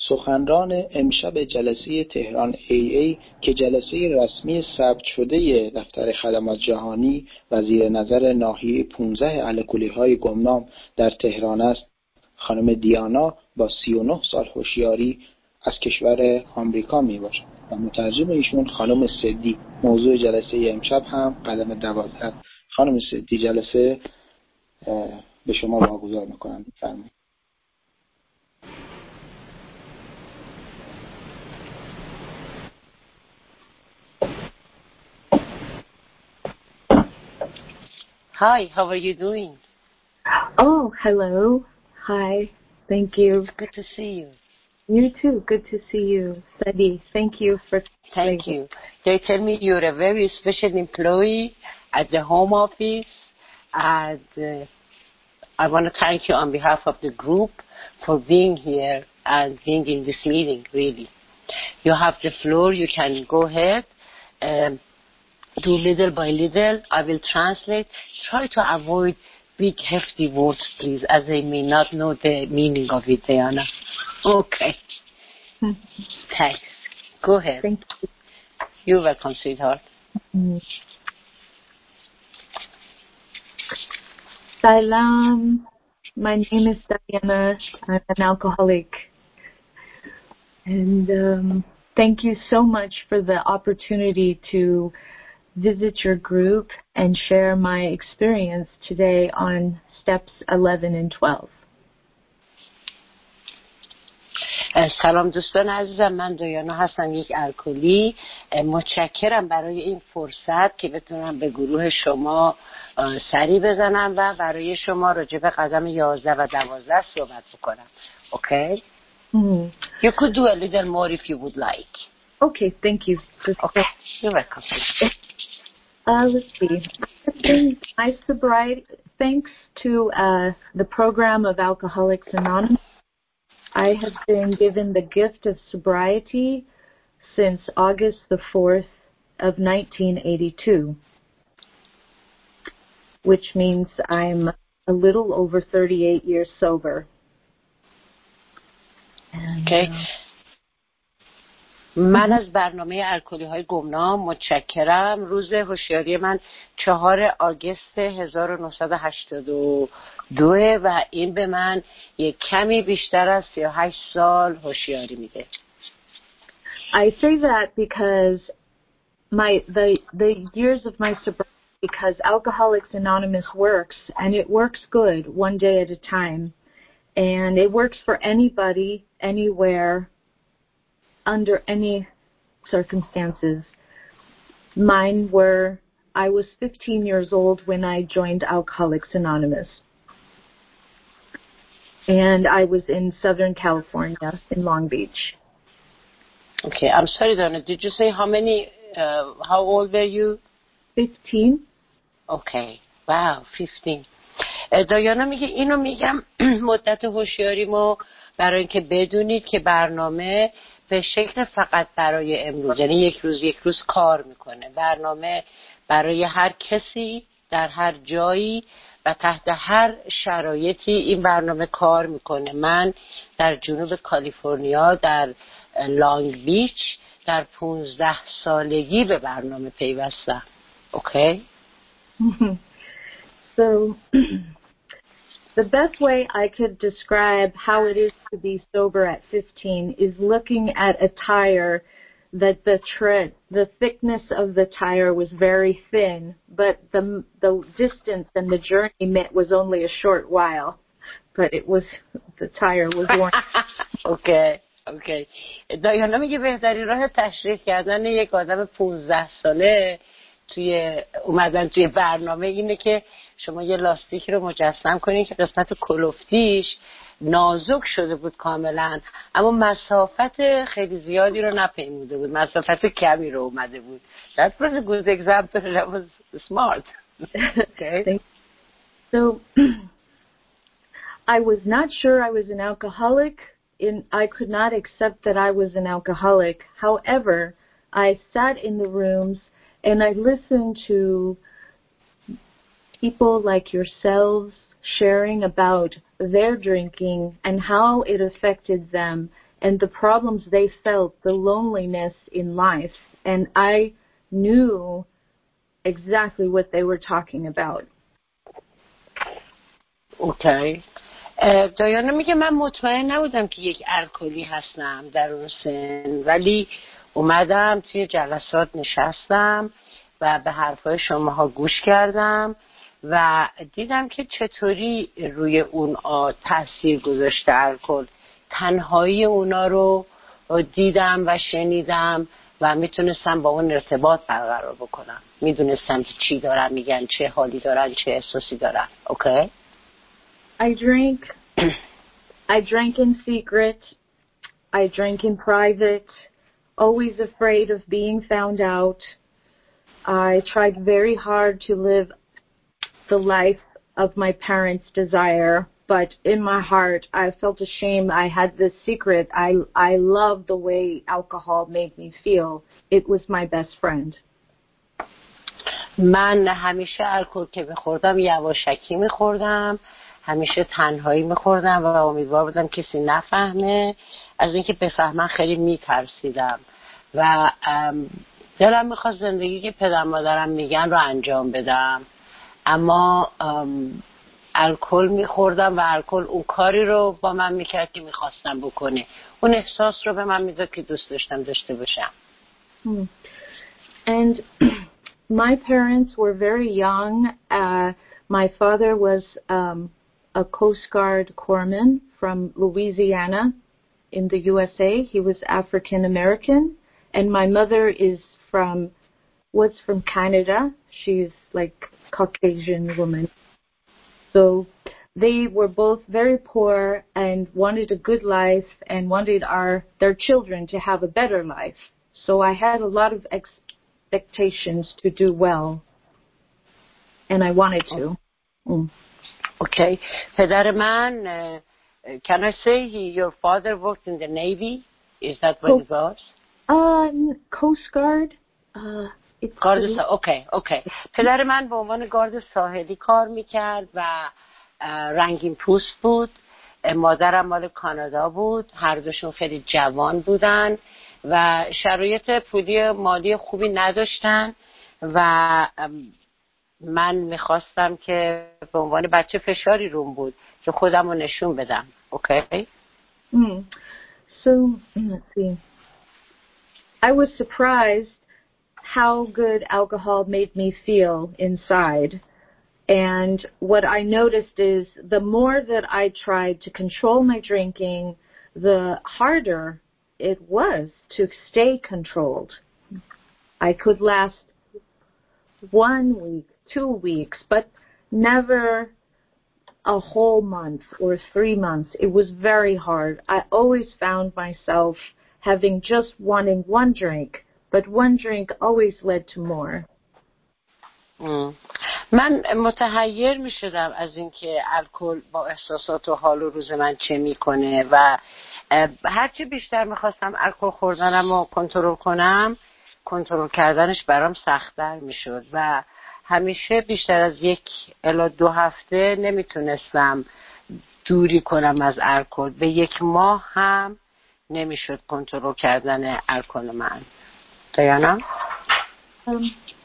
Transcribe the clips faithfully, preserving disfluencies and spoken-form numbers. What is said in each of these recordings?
سخنران امشب جلسه تهران ای ای که جلسه رسمی ثبت شده دفتر خدمات جهانی و زیر نظر ناحیه پانزده الکلیهای گمنام در تهران است، خانم دیانا با سی و نه سال هوشیاری از کشور آمریکا می باشد و مترجم ایشون خانم سدی. موضوع جلسه امشب هم قدم دوازده. خانم سدی، جلسه به شما واگذار میکنم، بفرمایید. Hi, how are you doing? Oh, hello. Hi. Thank you. It's good to see you. You too. Good to see you, Sadi. Thank you for... Thank you. They tell me you're a very special employee at the Home Office, and uh, I want to thank you on behalf of the group for being here and being in this meeting, really. You have the floor. You can go ahead. Um, do little by little. I will translate. Try to avoid big, hefty words, please, as I may not know the meaning of it, Diana. Okay. Thanks. Go ahead. Thank you. You're welcome, sweetheart. Mm. Salam. My name is Diana. I'm an alcoholic. And um, thank you so much for the opportunity to visit your group and share my experience today on steps eleven and twelve. سلام دوستان عزیزم، من دیانا هستم، یک الکلی. متشکرم برای این فرصت که بتونم به گروه شما سری بزنم و برای شما راجع به قدم یازده و دوازده صحبت بکنم. Okay? Mm. You could do a little more if you would like. Okay, thank you. Okay, you're welcome. Uh, let's see. My sobriety, thanks to uh, the program of Alcoholics Anonymous, I have been given the gift of sobriety since August the fourth of nineteen eighty-two, which means I'm a little over thirty-eight years sober. And, okay. Uh, من از برنامه الکلی های گمنام متشکرم. روز هوشیاری من چهار آگوست هزار و نهصد و هشتاد و دو و این به من یک کمی بیشتر از سی و هشت سال هوشیاری میده. I say that because my the the years of my sobriety, because Alcoholics Anonymous works, and it works good one day at a time, and it works for anybody, anywhere, under any circumstances. Mine were, I was fifteen years old when I joined Alcoholics Anonymous. And I was in Southern California, in Long Beach. Okay, I'm sorry, Donna. Did you say how many, uh, how old were you? fifteen. Okay, wow, fifteen. دایانا میگه اینو میگم مدت هوشیاریمو برای اینکه بدونید که برنامه به شکل فقط برای امروز، یعنی یک روز یک روز کار میکنه. برنامه برای هر کسی در هر جایی و تحت هر شرایطی این برنامه کار میکنه. من در جنوب کالیفرنیا در لانگ بیچ در پونزده سالگی به برنامه پیوستم. اوکی؟ So the best way I could describe how it is to be sober at fifteen is looking at a tire that the tre- the thickness of the tire was very thin, but the the distance and the journey meant was only a short while, but it was the tire was worn. Okay, okay. دایانا میگه بهترین راه تشریح کردن یک آدم پانزده ساله توی اومدن توی برنامه اینه که شما یه لاستیک رو مجسم کنین که قسمت کلوفتیش نازک شده بود کاملا، اما مسافت خیلی زیادی رو نپیموده بود، مسافت کمی رو اومده بود. That was a good example. That was smart. Okay. So I was not sure I was an alcoholic. In I could not accept that I was an alcoholic. However, I sat in the rooms and I listened to people like yourselves sharing about their drinking and how it affected them and the problems they felt, the loneliness in life. And I knew exactly what they were talking about. اوکی. دایانا میگه من مطمئن نبودم که یک الکلی هستم در اون سن، ولی اومدم توی جلسات نشستم و به حرفای شماها گوش کردم و دیدم که چطوری روی اون تاثیر گذاشته الکل. تنهایی اونا رو دیدم و شنیدم و میتونستم با اون ارتباط برقرار بکنم. میدونستم که چی دارن میگن، چه حالی دارن، چه احساسی دارن. اوکی. I drank I drank in secret. I drank in private, always afraid of being found out. I tried very hard to live the life of my parents' desire, but in my heart I felt ashamed. I had this secret. I I loved the way alcohol made me feel. It was my best friend. من همیشه الکل که می‌خوردم یواشکی می‌خوردم، همیشه تنهایی می‌خوردم و امیدوار بودم کسی نفهمه. از اینکه بفهمن خیلی می‌ترسیدم و دلم می‌خواست زندگی که پدر مادرم میگن رو انجام بدم، اما الکل می‌خوردم و الکل اون کاری رو با من می‌کرد که می‌خواستم بکنه. اون احساس رو به من میداد که دوست داشتم داشته باشم. Hmm. And my parents were very young. Uh, my father was um, a Coast Guard corpsman from Louisiana in the U S A. He was African American, and my mother is from was from Canada. She's like Caucasian woman. So they were both very poor and wanted a good life and wanted our their children to have a better life. So I had a lot of expectations to do well, and I wanted to. Mm. Okay. پدر من, uh, can I say he, your father worked in the Navy? Is that what it was? Uh, Coast Guard. Uh, it's گارد سا... اوکی اوکی. پدر من به عنوان گارد ساحلی کار میکرد و رنگین پوست بود. مادرم مال کانادا بود. هر دوشون خیلی جوان بودن و شرایط پولی مالی خوبی نداشتن و من میخواستم که به عنوان بچه فشاری روم بود که خودم رو نشون بدم. اوکی. Mm. So, let's see. I was surprised how good alcohol made me feel inside. And what I noticed is the more that I tried to control my drinking, the harder it was to stay controlled. I could last one week, two weeks, but never a whole month or three months. It was very hard. I always found myself having just wanting one drink, but one drink always led to more. Mm. من متحیر می شدم از اینکه الکل با احساسات و حال و روز من چه میکنه و هرچی بیشتر میخواستم الکل خوردنم رو کنترل کنم، کنترل کردنش برام سخت‌تر میشد و همیشه بیشتر از یک الی دو هفته نمیتونستم دوری کنم از الکل. به یک ماه هم نمیشد کنترل کردن الکل من. دیانا؟ Um,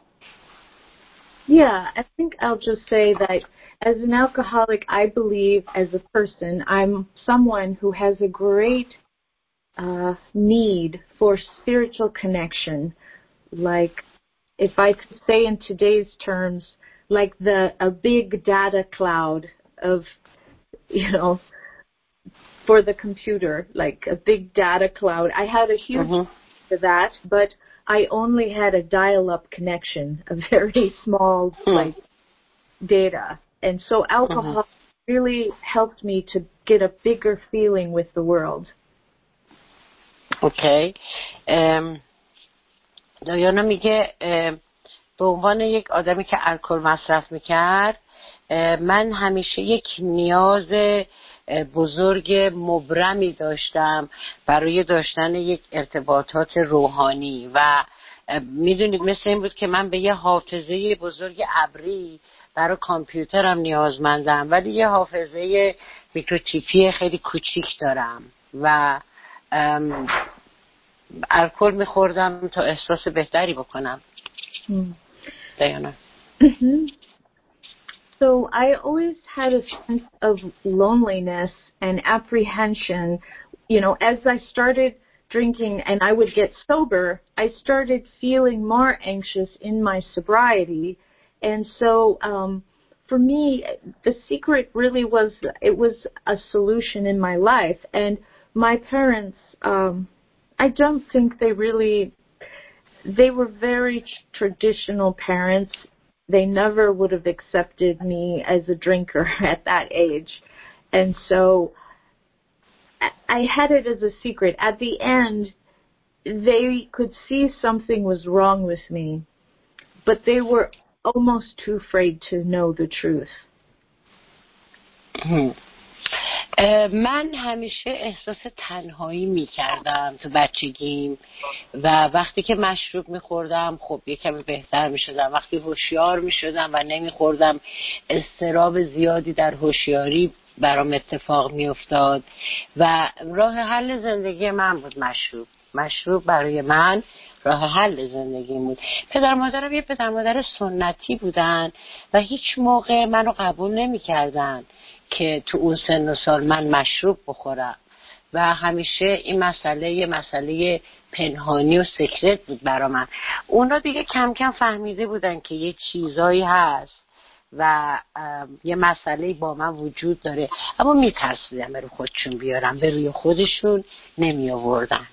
Yeah, I think I'll just say that as an alcoholic, I believe as a person, I'm someone who has a great uh, need for spiritual connection. Like, if I could say in today's terms, like the a big data cloud of, you know, for the computer, like a big data cloud. I had a huge Mm-hmm. for that, but I only had a dial-up connection, a very small mm. like data, and so alcohol mm-hmm. really helped me to get a bigger feeling with the world. Okay. Um, دایانا میگه به عنوان یک آدمی که الکل مصرف میکرد، من همیشه یک نیاز بزرگ مبرمی داشتم برای داشتن یک ارتباطات روحانی و میدونید مثل این بود که من به یه حافظه بزرگ ابری برای کامپیوترم نیازمندم، ولی یه حافظه میکروچیپی خیلی کوچیک دارم و الکل میخوردم تا احساس بهتری بکنم. دیانا. So I always had a sense of loneliness and apprehension. You know, as I started drinking and I would get sober, I started feeling more anxious in my sobriety. And so um, for me, the secret really was, it was a solution in my life. And my parents, um, I don't think they really, they were very traditional parents. They never would have accepted me as a drinker at that age. And so I had it as a secret. At the end, they could see something was wrong with me, but they were almost too afraid to know the truth. من همیشه احساس تنهایی می کردم تو بچگیم و وقتی که مشروب می خوردم خب یه کمی بهتر می شدم. وقتی هوشیار می شدم و نمی خوردم اضطراب زیادی در هوشیاری برام اتفاق می افتاد و راه حل زندگی من بود مشروب. مشروب برای من راه حل زندگی بود. پدر مادرم یه پدر مادر سنتی بودن و هیچ موقع منو قبول نمی کردن که تو اون سن و سال من مشروب بخورم و همیشه این مسئله یه مسئله پنهانی و سکرت بود برا من. اونا دیگه کم کم فهمیده بودن که یه چیزایی هست و یه مسئله با من وجود داره، اما میترسیدن به روی خودشون بیارم، به روی خودشون نمی آوردن.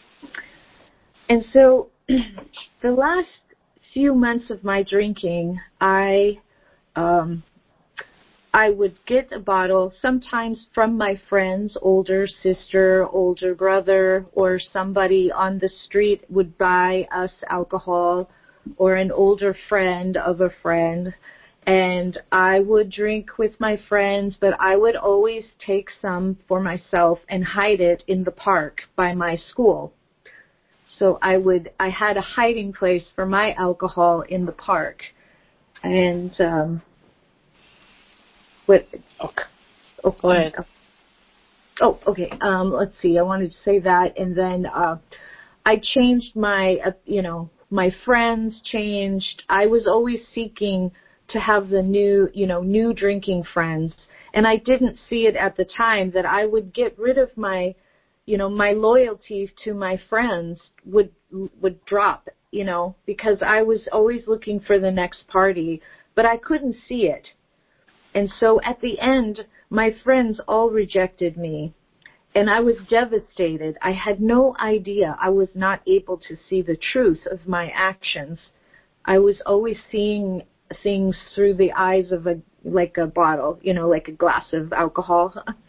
And so the last few months of my drinking, I um I would get a bottle, sometimes from my friends, older sister, older brother, or somebody on the street would buy us alcohol, or an older friend of a friend, and I would drink with my friends, but I would always take some for myself and hide it in the park by my school. So I would, I had a hiding place for my alcohol in the park. And, um, what, okay. okay. Oh, okay. Um, let's see. I wanted to say that. And then, uh, I changed my, uh, you know, my friends changed. I was always seeking to have the new, you know, new drinking friends. And I didn't see it at the time that I would get rid of my, you know, my loyalty to my friends would, would drop, you know, because I was always looking for the next party, but I couldn't see it. And so at the end, my friends all rejected me, and I was devastated. I had no idea. I was not able to see the truth of my actions. I was always seeing things through the eyes of a, like a bottle, you know, like a glass of alcohol.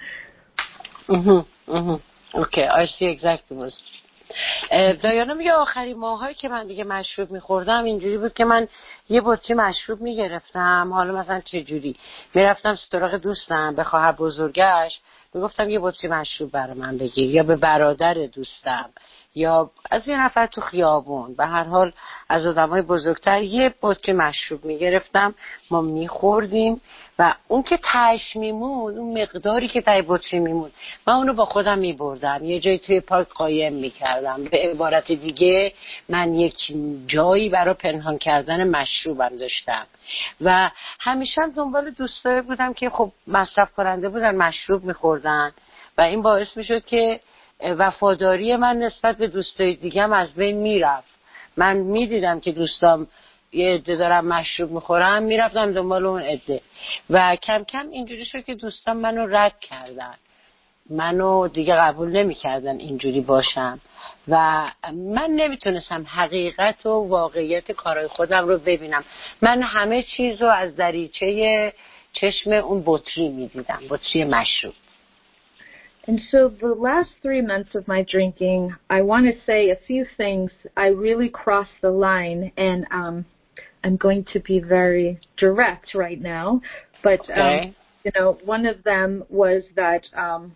mm-hmm, mm-hmm. Okay, I see exactly what. دایانا میگه آخری ماهایی که من دیگه مشروب میخوردم اینجوری بود که من یه بطری مشروب میگرفتم. حالا مثلا چه جوری میرفتم سراغ دوستم، به خواهر بزرگش میگفتم یه بطری مشروب برای من بگیر، یا به برادر دوستم، یا از یه نفر تو خیابون، به هر حال از آدمای بزرگتر یه بطری مشروب میگرفتم، ما میخوردیم و اون که تهش میمون، اون مقداری که ته بطری میمون، من اونو با خودم میبردم یه جایی توی پارک قایم میکردم. به عبارت دیگه من یک جایی برای پنهان کردن مشروبم داشتم و همیشه هم دنبال دوستایی بودم که خب مصرف کننده بودن، مشروب میخوردن و این باعث میشد که وفاداری من نسبت به دوستای دیگم از بین میرفت. من میدیدم که دوستام یه عده دارم مشروب میخورم، میرفتم دنبال اون عده و کم کم اینجوری شد که دوستان منو رد کردن، منو دیگه قبول نمیکردن اینجوری باشم و من نمیتونستم حقیقت و واقعیت کارهای خودم رو ببینم. من همه چیز رو از دریچه چشم اون بطری میدیدم، بطری مشروب. And so the last three months of my drinking, I want to say a few things. I really crossed the line, and um, I'm going to be very direct right now. But, okay. um, you know, one of them was that um,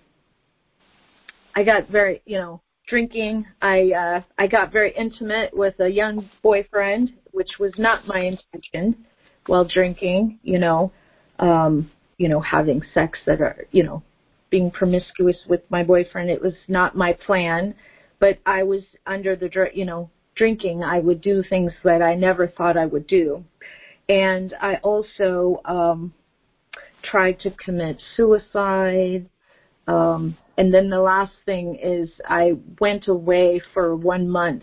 I got very, you know, drinking. I uh, I got very intimate with a young boyfriend, which was not my intention while drinking, you know, um, you know, having sex that are, you know, being promiscuous with my boyfriend. It was not my plan, but I was under the, you know, drinking. I would do things that I never thought I would do. And I also um, tried to commit suicide. Um, and then the last thing is I went away for one month.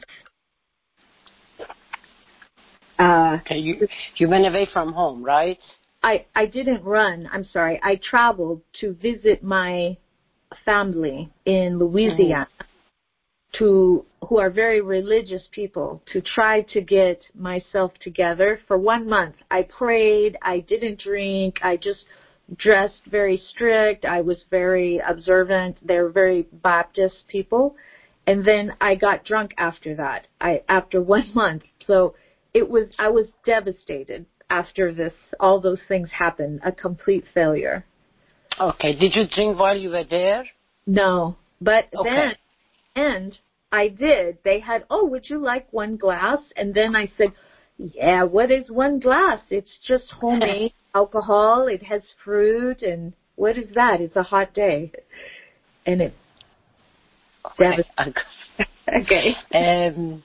Uh, okay, you, you went away from home, right? I, I didn't run. I'm sorry. I traveled to visit my family in Louisiana, mm-hmm. to who are very religious people, to try to get myself together for one month. I prayed. I didn't drink. I just dressed very strict. I was very observant. They're very Baptist people. And then I got drunk after that, I after one month. So it was I was devastated after this. All those things happened, a complete failure. Okay. Did you drink while you were there? No. But okay. then, and I did. They had, oh, would you like one glass? And then I said, yeah, what is one glass? It's just homemade alcohol. It has fruit. And what is that? It's a hot day. And it okay. okay. um,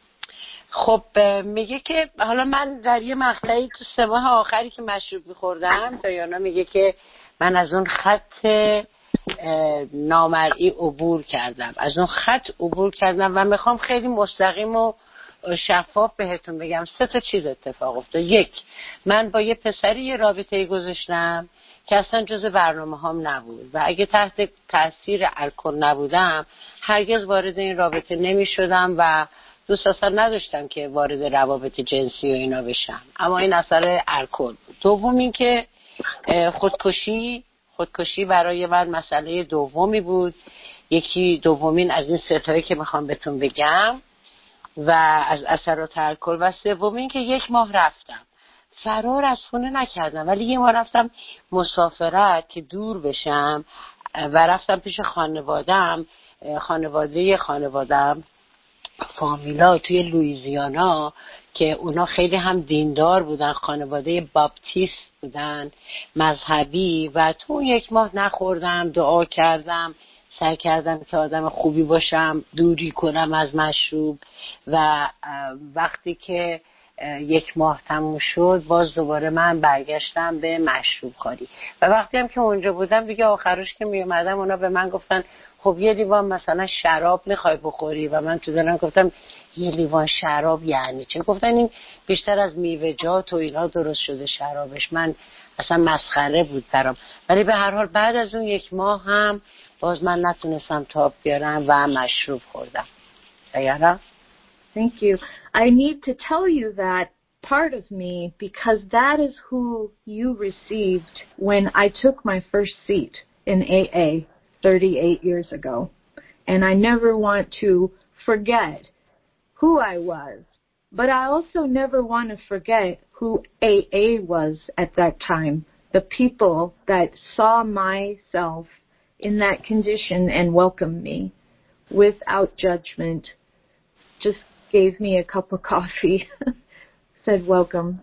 خب میگه که حالا من در یه مقطعی تو سه ماه آخری که مشروب میخوردم، دایانا میگه که من از اون خط نامرئی عبور کردم از اون خط عبور کردم و میخوام خیلی مستقیم و شفاف بهتون بگم سه تا چیز اتفاق افتاد. یک، من با یه پسری یه رابطه گذاشتم که اصلا جز برنامه هام نبود و اگه تحت تاثیر الکل نبودم هرگز وارد این رابطه نمی شدم و دوست اصلا نداشتم که وارد روابط جنسی و اینا بشم، اما این اثر الکل بود. دوم این که خودکشی خودکشی برای من مسئله دومی بود. یکی دومین از این ستایی که میخوام بهتون بگم و از اثرات الکل، و سومین که یک ماه رفتم فرار از خونه نکردم ولی یه ماه رفتم مسافرت که دور بشم و رفتم پیش خانوادم خانواده خانوادم فامیلا توی لوئیزیانا که اونا خیلی هم دیندار بودن، خانواده باپتیست بودن، مذهبی، و تو یک ماه نخوردم، دعا کردم، سعی کردم که آدم خوبی باشم، دوری کنم از مشروب و وقتی که یک ماه تموم شد باز دوباره من برگشتم به مشروب خوری و وقتی هم که اونجا بودم دیگه آخرش که می اومدم اونا به من گفتن خب یه لیوان مثلا شراب میخوای بخوری و من تو دلم گفتم یه لیوان شراب یعنی چه؟ گفتن این بیشتر از میوه‌جات و اینا درست شده شرابش. من اصلا مسخره بود برام، ولی به هر حال بعد از اون یک ماه هم باز من نتونستم تاب بیارم و مشروب خوردم. دیانا؟ Thank you. I need to tell you that part of me, because that is who you received when I took my first seat in A A thirty-eight years ago. And I never want to forget who I was. But I also never want to forget who A A was at that time. The people that saw myself in that condition and welcomed me without judgment. Just gave me a cup of coffee, said welcome.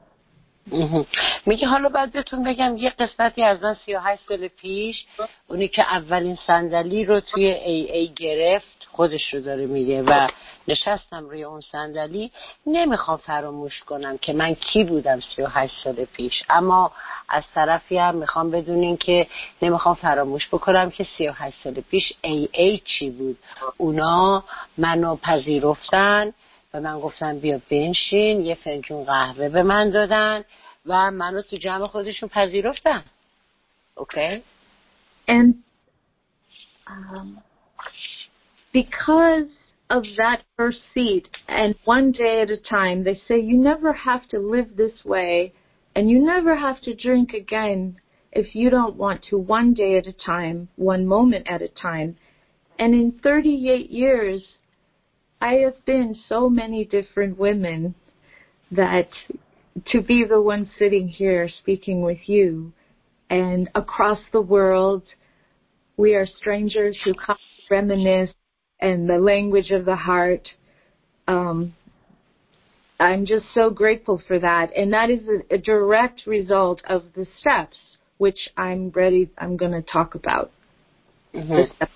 میگه حالا باید بهتون بگم یه قسمتی از من سی و هشت سال پیش، اونی که اولین صندلی رو توی ای ای گرفت خودش رو داره میگه و نشستم روی اون صندلی. نمیخوام فراموش کنم که من کی بودم سی و هشت سال پیش، اما از طرفی هم میخوام بدونین که نمیخوام فراموش بکنم که سی و هشت سال پیش ای ای چی بود. اونا منو پذیرفتن و من گفتم بیا بنشین، یه فنجون قهوه به من دادن و منو تو جمع خودشون پذیرفتن. Okay? And um, because of that first seat, and one day at a time, they say you never have to live this way and you never have to drink again if you don't want to, one day at a time, one moment at a time. And in thirty-eight years, I have been so many different women that to be the one sitting here speaking with you and across the world, we are strangers who come to reminisce and the language of the heart. Um, I'm just so grateful for that. And that is a, a direct result of the steps, which I'm ready, I'm going to talk about. the step.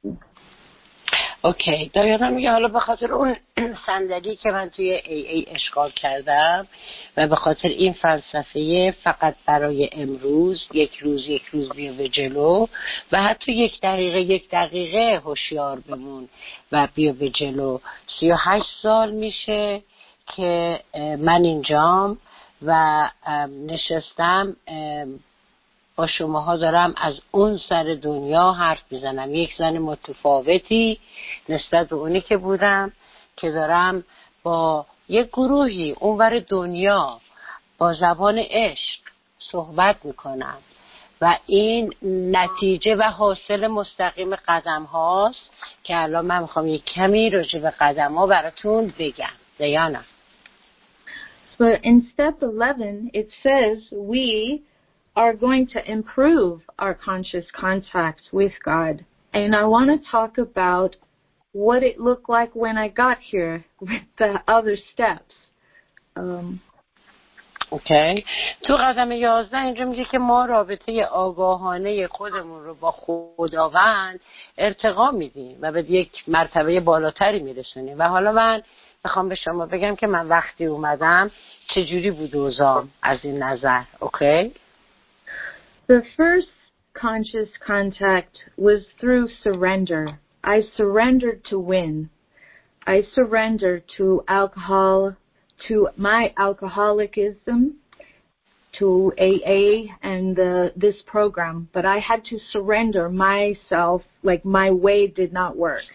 اوکی. دایانا میگه حالا به خاطر اون صندلی که من توی ای ای اشغال کردم و به خاطر این فلسفه فقط برای امروز، یک روز یک روز بیا به جلو و حتی یک دقیقه یک دقیقه هوشیار بمون و بیا به جلو، سی و هشت سال میشه که من اینجام و نشستم با شماها دارم از اون سر دنیا حرف میزنم، یک زن متفاوتی نسبت به اونی که بودم که دارم با یک گروهی اونور دنیا با زبان عشق صحبت میکنم و این نتیجه و حاصل مستقیم قدم هاست که الان من میخوام یک کمی راجع به قدم ها براتون بگم. دیانا. So in step eleven it says we are going to improve our conscious contact with God. And I want to talk about what it looked like when I got here with the other steps. Um, اوکی. تو قدم یازده اینجا میگه که ما رابطه آگاهانه خودمون رو با خداوند ارتقا میدیم و به یک مرتبه بالاتری میرسونیم و حالا من میخوام به شما بگم که من وقتی اومدم چجوری بود اوضاعم از این نظر. اوکی. The first conscious contact was through surrender. I surrendered to win. I surrendered to alcohol, to my alcoholicism, to A A and the, this program. But I had to surrender myself, like my way did not work.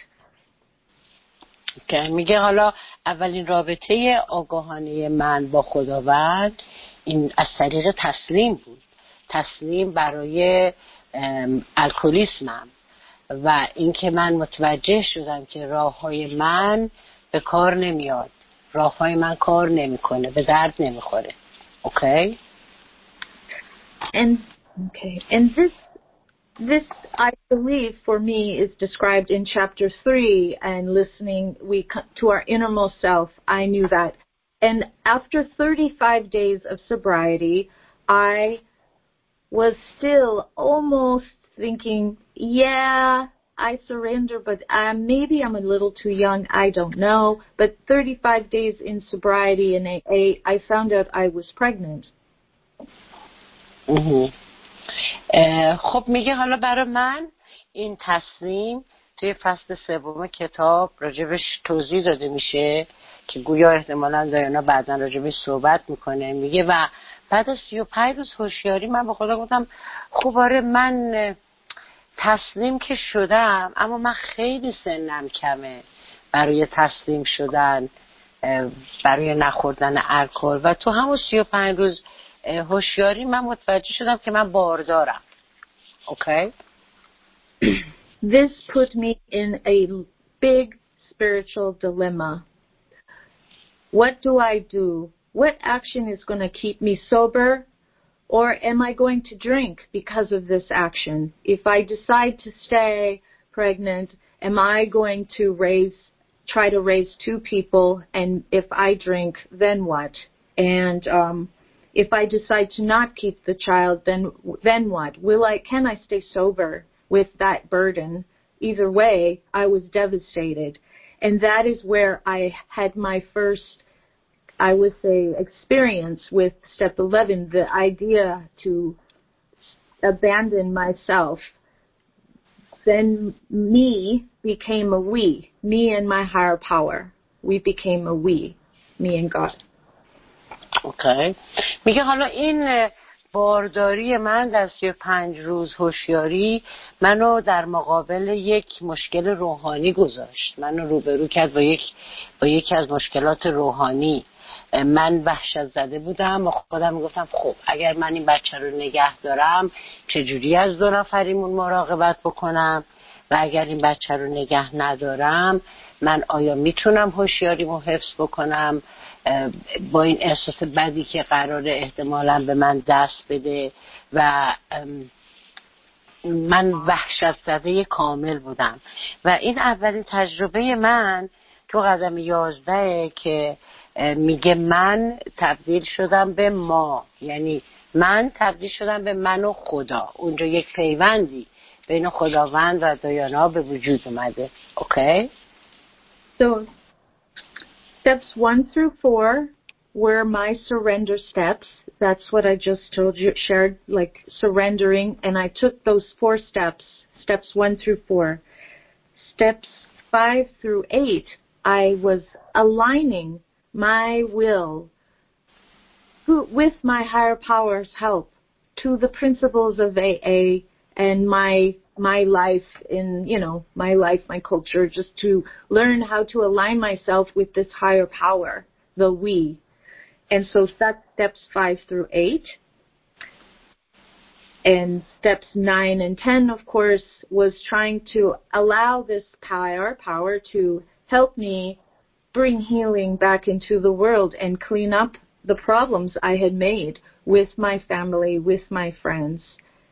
Okay. میگه حالا اولین رابطه آگاهانه من با خداوند این از طریق تسلیم بود. تسلیم برای الکلیسمم و اینکه من متوجه شدم که راههای من به کار نمیاد، راههای من کار نمیکنه، به درد نمیخوره. اوکی. And okay, and this this I believe for me is described in chapter three, and listening we to our innermost self. I knew that, and after thirty-five days of sobriety, I was still almost thinking, yeah, I surrender, but uh, maybe I'm a little too young, I don't know. But thirty-five days in sobriety in A A, I found out I was pregnant. خب میگه حالا برای من این تصمیم توی فصل سوم کتاب راجبش توضیح داده میشه که گویا احتمالاً دایانا بعداً راجبش صحبت میکنه. میگه و بعد از سی و پنج روز هوشیاری من به خدا گفتم خب آره من تسلیم که شدم، اما من خیلی سنم کمه برای تسلیم شدن، برای نخوردن الکل. و تو همون سی و پنج روز هوشیاری من متوجه شدم که من باردارم. اوکی. This put me in a big spiritual dilemma. What do I do? What action is going to keep me sober? Or am I going to drink because of this action? If I decide to stay pregnant, am I going to raise, try to raise two people? And if I drink, then what? And um, if I decide to not keep the child, then then what? Will I? Can I stay sober with that burden? Either way, I was devastated, and that is where I had my first, I would say, experience with step eleven, the idea to abandon myself. Then me became a we, me and my higher power. We became a we, me and God. Okay. میگه حالا این بارداری من در سی و پنج روز هوشیاری منو در مقابل یک مشکل روحانی گذاشت. منو روبرو کرد با یک با یکی از مشکلات روحانی. من وحشت زده بودم و خودم میگفتم خب اگر من این بچه رو نگه دارم چجوری از دو نفریمون مراقبت بکنم و اگر این بچه رو نگه ندارم من آیا میتونم هوشیاریمو حفظ بکنم با این احساس بدی که قراره احتمالاً به من دست بده. و من وحشت زده کامل بودم و این اولین تجربه من تو قدم یازده که میگه من تبدیل شدم به ما، یعنی من تبدیل شدم به من و خدا. اونجا یک پیوندی بین خداوند و دایانا به وجود اومده. اوکی؟ So steps one through four were my surrender steps. That's what I just told you, shared, like surrendering. And I took those four steps, steps one through four. Steps five through eight, I was aligning my will who, with my higher power's help to the principles of A A and my my life in, you know, my life, my culture, just to learn how to align myself with this higher power, the we. And so that's steps five through eight. And steps nine and ten, of course, was trying to allow this power, power to help me bring healing back into the world and clean up the problems I had made with my family, with my friends.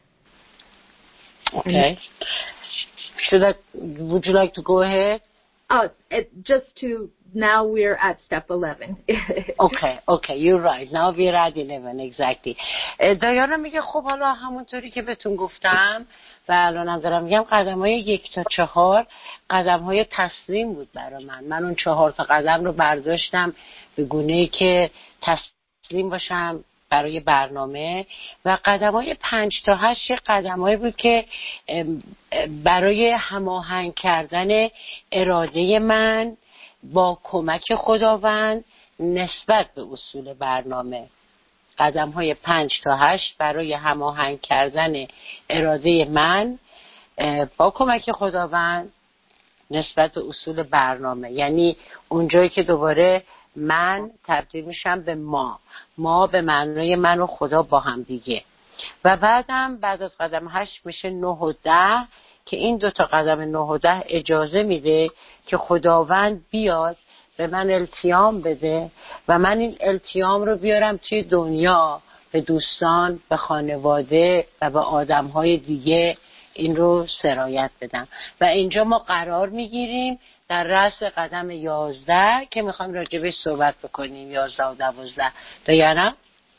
Okay. Should I, would you like to go ahead? Oh, it, just to, now we're at step eleven. okay, okay, you're right. Now we're at eleven, exactly. دایانا میگه خب حالا همونطوری که بهتون گفتم و الانم دارم میگم قدم های یک تا چهار قدم های تسلیم بود برای من. من اون چهار تا قدم رو برداشتم به گونه‌ای که تسلیم باشم برای برنامه و قدم های پنج تا هشت قدم هایی بود که برای هماهنگ کردن اراده من با کمک خداوند نسبت به اصول برنامه. قدم های پنج تا هشت برای هماهنگ کردن اراده من با کمک خداوند نسبت به اصول برنامه، یعنی اونجایی که دوباره من تبدیل میشم به ما ما به معنای من و خدا با هم دیگه. و بعدم بعد از قدم هشت میشه نه و ده که این دوتا قدم نه و ده اجازه میده که خداوند بیاد به من التیام بده و من این التیام رو بیارم توی دنیا به دوستان، به خانواده و به آدمهای دیگه این رو سرایت بدم. و اینجا ما قرار میگیریم در رأس قدم یازده که میخوام راجبش صحبت بکنیم. یازده و دوازده. دیانا؟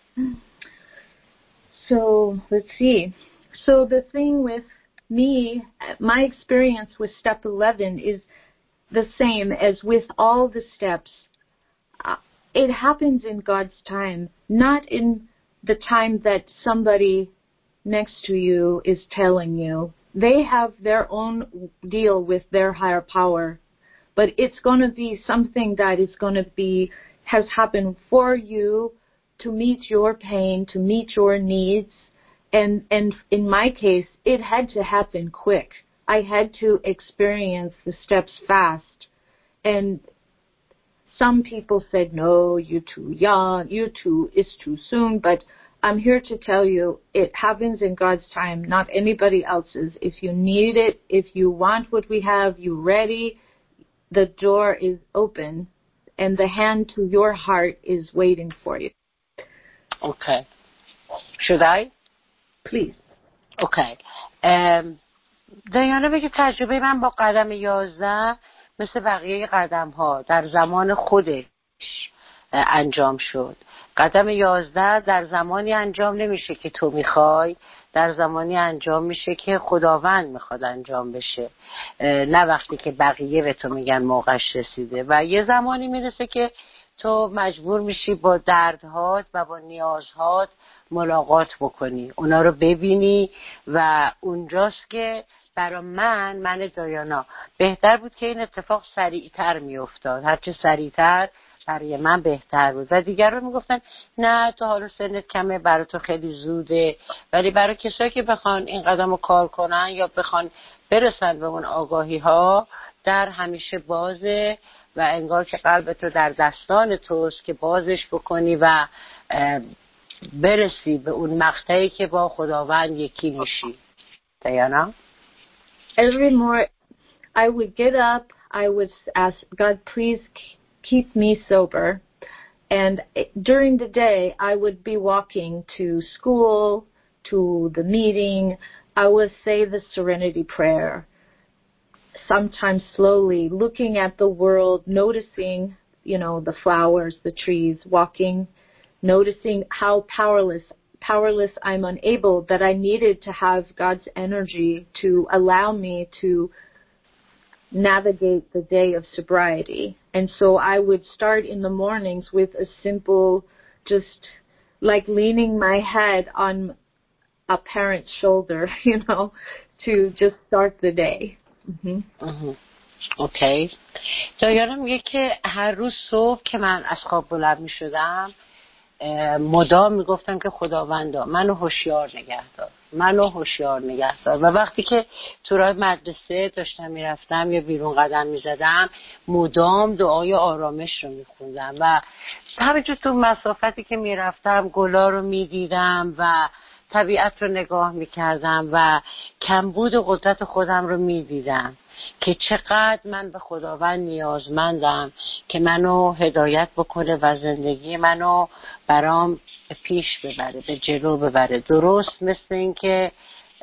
So, let's see. So the thing with me, my experience with step eleven is the same as with all the steps. Uh, it happens in God's time, not in the time that somebody next to you is telling you. They have their own deal with their higher power, but it's going to be something that is going to be, has happened for you to meet your pain, to meet your needs. And, and in my case, it had to happen quick. I had to experience the steps fast. And some people said, no, you're too young, you're too, it's too soon. But I'm here to tell you, it happens in God's time, not anybody else's. If you need it, if you want what we have, you're ready, the door is open and the hand to your heart is waiting for you. Okay. Should I? Please. Okay. Um, دیانا بگه تجربه من با قدم یازده مثل بقیه قدم ها در زمان خودش انجام شد. قدم یازده در زمانی انجام نمیشه که تو میخوای، در زمانی انجام میشه که خداوند میخواد انجام بشه، نه وقتی که بقیه به تو میگن موقعش رسیده. و یه زمانی میرسه که تو مجبور میشی با دردهات و با نیازهات ملاقات بکنی، اونا رو ببینی و اونجاست که برای من من دایانا بهتر بود که این اتفاق سریعتر میافتاد. هرچه سریعتر برای من بهتر بود. و دیگران میگفتن نه تو حالا سنت کمه، برای تو خیلی زوده. ولی برای کسایی که بخوان این قدم رو کار کنن یا بخوان برسن به اون آگاهی ها، در همیشه بازه و انگار که قلب تو در دستان توست که بازش بکنی و برسی به اون مقطعی که با خداوند یکی میشی. دیانا؟ Every morning I would get up, I would ask God, please keep me sober. And during the day, I would be walking to school, to the meeting. I would say the Serenity Prayer, sometimes slowly, looking at the world, noticing, you know, the flowers, the trees, walking, noticing how powerless powerless, I'm unable, that I needed to have God's energy to allow me to navigate the day of sobriety. And so I would start in the mornings with a simple, just like leaning my head on a parent's shoulder, you know, to just start the day. Mm-hmm. Mm-hmm. اوکی. دایانا میگه که هر روز صبح که من از خواب بلند می شدم مدام میگفتم که خداوندا منو هوشیار نگه دار، منو هوشیار نگه دار. و وقتی که تو راه مدرسه داشتم میرفتم یا بیرون قدم میزدم مدام دعای آرامش رو میخوندم و همینجور تو مسافتی که میرفتم گلا رو میدیدم و طبیعت رو نگاه میکردم و کمبود قدرت خودم رو میدیدم که چقدر من به خداوند نیازمندم که منو هدایت بکنه و زندگی منو برام پیش ببره، به جلو ببره. درست مثل این که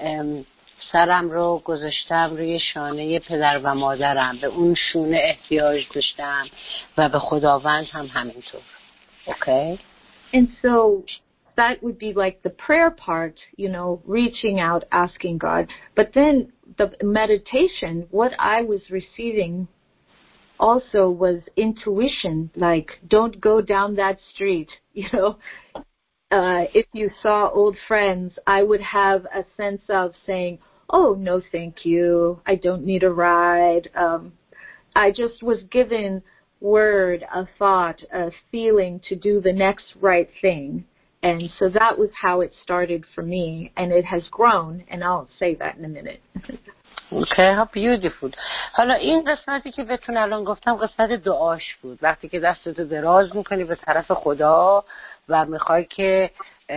سرم رو گذاشتم روی شانه پدر و مادرم، به اون شونه احتیاج داشتم و به خداوند هم همینطور. اوکی؟ And so that would be like the prayer part, you know, reaching out, asking God. But then the meditation, what I was receiving also was intuition, like, don't go down that street, you know. Uh, if you saw old friends, I would have a sense of saying, oh, no, thank you. I don't need a ride. Um, I just was given word, a thought, a feeling to do the next right thing. And so that was how it started for me, and it has grown, and I'll say that in a minute. Okay, how beautiful. حالا این قسمتی که بهتون الان گفتم قسمت دعاش بود، وقتی که دستتو دراز میکنی به طرف خدا و میخوای که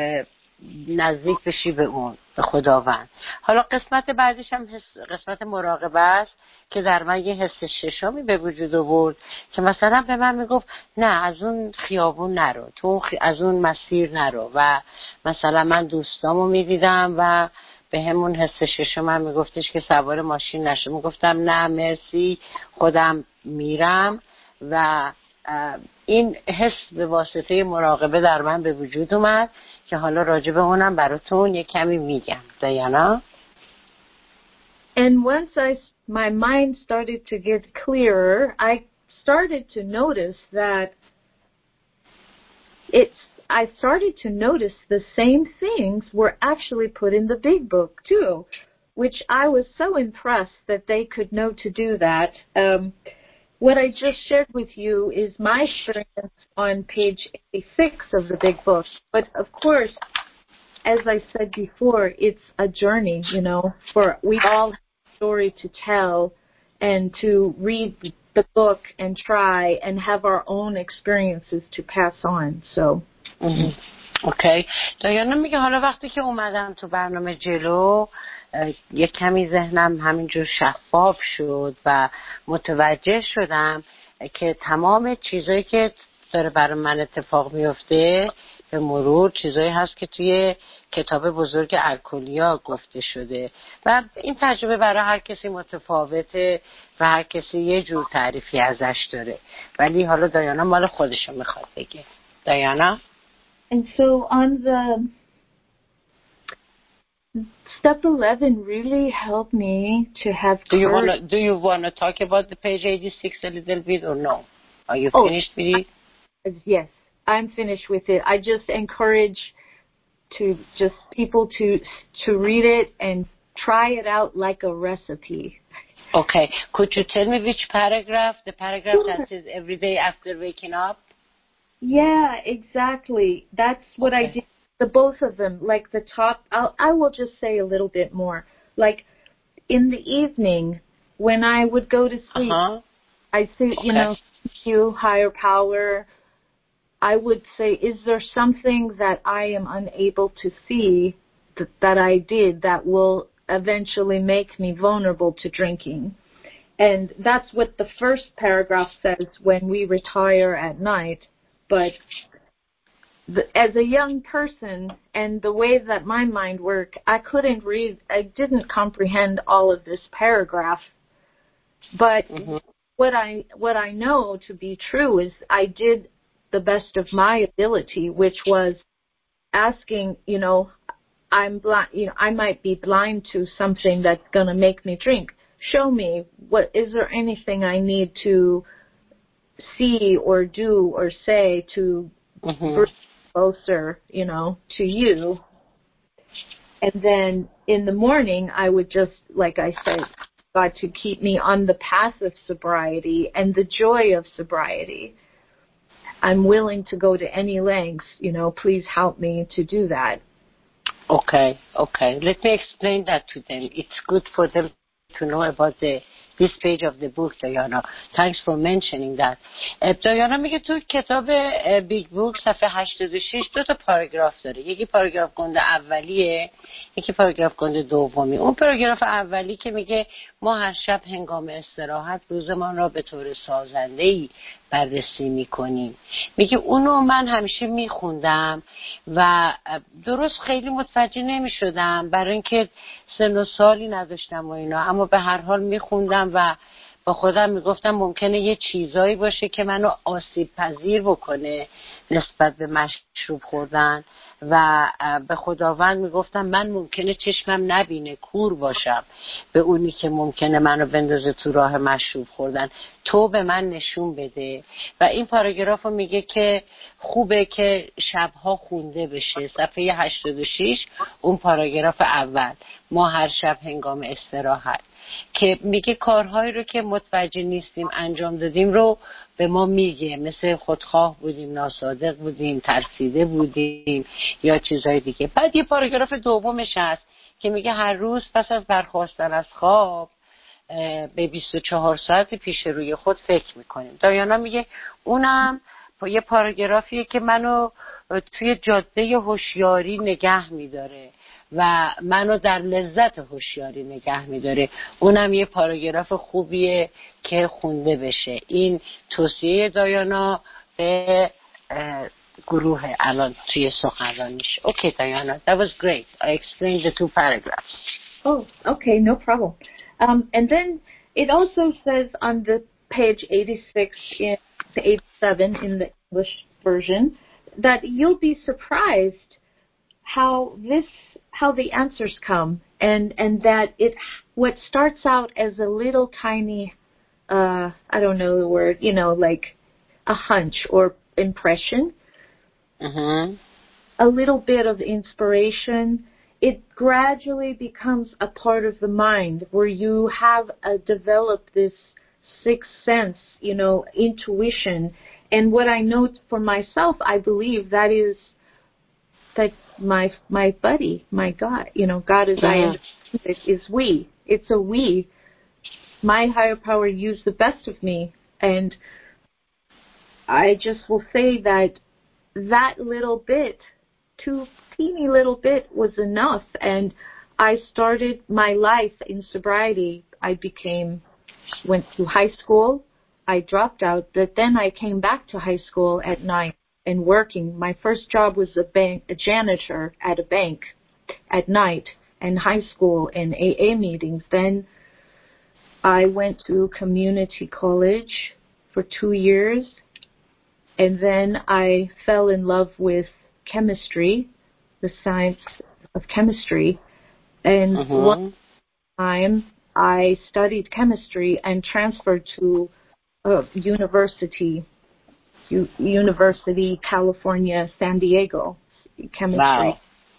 نزدیک بشی به اون، به خداوند. حالا قسمت بعدیش هم قسمت مراقبه است که در من یه حس ششمی به وجود آورد که مثلا به من میگفت نه از اون خیابون نرو، تو خی... از اون مسیر نرو. و مثلا من دوستامو میدیدم و به همون حس ششم من میگفتش که سوار ماشین نشو. میگفتم نه مرسی خودم میرم. و این حس به واسطه مراقبه در من به وجود اومد که حالا راجع به اونم براتون یه کمی میگم. دیانا؟ And once I, my mind started to get clearer, I started to notice that it's, I started to notice the same things were actually put in the big book too, which I was so impressed that they could know to do that. Um, what I just shared with you is my experience on page eighty-six of the big book. But of course, as I said before, it's a journey, you know, for we all have a story to tell and to read the book and try and have our own experiences to pass on. So. اوکی. دایانا میگه حالا وقتی که اومدم تو برنامه جلو یه کمی ذهنم همینجور شفاف شد و متوجه شدم که تمام چیزایی که داره برای من اتفاق میفته به مرور چیزایی هست که توی کتاب بزرگ الکلیا گفته شده و این تجربه برای هر کسی متفاوته و هر کسی یه جور تعریفی ازش داره، ولی حالا دایانا مال خودشو میخواد بگه. دایانا؟ And so on the step eleven really helped me to have do you courage. want to do you want to talk about the page eighty-six a little bit or no? Are you oh, finished with it? Yes, I'm finished with it. I just encourage to just people to to read it and try it out like a recipe. Okay. Could you tell me which paragraph? The paragraph that says every day after waking up? Yeah, exactly. That's what okay. I did. The both of them, like the top, I'll, I will just say a little bit more. Like in the evening, when I would go to sleep, uh-huh. I say, okay. you know, thank you, higher power. I would say, is there something that I am unable to see th- that I did that will eventually make me vulnerable to drinking? And that's what the first paragraph says when we retire at night. But the, as a young person and the way that my mind worked, I couldn't read, I didn't comprehend all of this paragraph. But mm-hmm. what I what I know to be true is I did the best of my ability, which was asking, you know, I'm blind, you know, I might be blind to something that's going to make me drink. Show me, what, is there anything I need to see or do or say to mm-hmm. bring closer, you know, to you? And then in the morning, I would just, like I said, God to keep me on the path of sobriety and the joy of sobriety. I'm willing to go to any lengths, you know, please help me to do that. Okay, okay. Let me explain that to them. It's good for them to know about the this page of the book, Diana. Thanks for mentioning that. Diana میگه تو کتاب بیگ بوک صفحه هشتاد و شش دو تا پاراگراف داره. یکی پاراگراف گنده اولیه، یکی پاراگراف گنده دومی. اون پاراگراف اولی که میگه ما هر شب هنگام استراحت روزمان را به طور سازنده‌ای بررسی میکنیم. میگه اونو من همیشه میخوندم و درست خیلی متوجه نمیشدم برای اینکه سن و سالی نداشتم و اینا، اما به هر حال میخوندم و با خودم میگفتم ممکنه یه چیزایی باشه که منو آسیب پذیر بکنه نسبت به مشروب خوردن و به خداوند میگفتم من ممکنه چشمم نبینه، کور باشم به اونی که ممکنه منو بندازه تو راه مشروب خوردن. تو به من نشون بده. و این پاراگرافو میگه که خوبه که شبها خونده بشه. صفحه هشتاد و شش اون پاراگراف اول، ما هر شب هنگام استراحت، که میگه کارهایی رو که متوجه نیستیم انجام دادیم رو به ما میگه، مثل خودخواه بودیم، ناصادق بودیم، ترسیده بودیم یا چیزهای دیگه. بعد یه پاراگراف دومش هست که میگه هر روز پس از برخاستن از خواب به بیست و چهار ساعت پیش روی خود فکر میکنیم. دایانا میگه اونم یه پاراگرافیه که منو توی جاده هوشیاری نگه میداره و منو در لذت هوشیاری نگه میداره. اونم یه پاراگراف خوبیه که خونده بشه. این توصیه دایانا به گروه الان توی سخنرانیش. Okay, Diana, that was great. I explained the two paragraphs. Oh, okay, no problem. Um, and then it also says on the page eighty-six and eighty-seven in the English version that you'll be surprised how this how the answers come, and and that it what starts out as a little tiny uh I don't know the word, you know, like a hunch or impression, mm-hmm. a little bit of inspiration, it gradually becomes a part of the mind where you have uh, developed this sixth sense, you know, intuition. And what I know for myself, I believe that is that my my buddy, my God, you know, God as I understand it is we. It's a we. My higher power used the best of me, and I just will say that that little bit, too teeny little bit, was enough. And I started my life in sobriety. I became, went to high school. I dropped out, but then I came back to high school at night and working. My first job was a bank, a janitor at a bank at night, and high school and A A meetings. Then I went to community college for two years, and then I fell in love with chemistry, the science of chemistry. And uh-huh. one time I studied chemistry and transferred to a university, U- University California, San Diego, chemistry. Wow.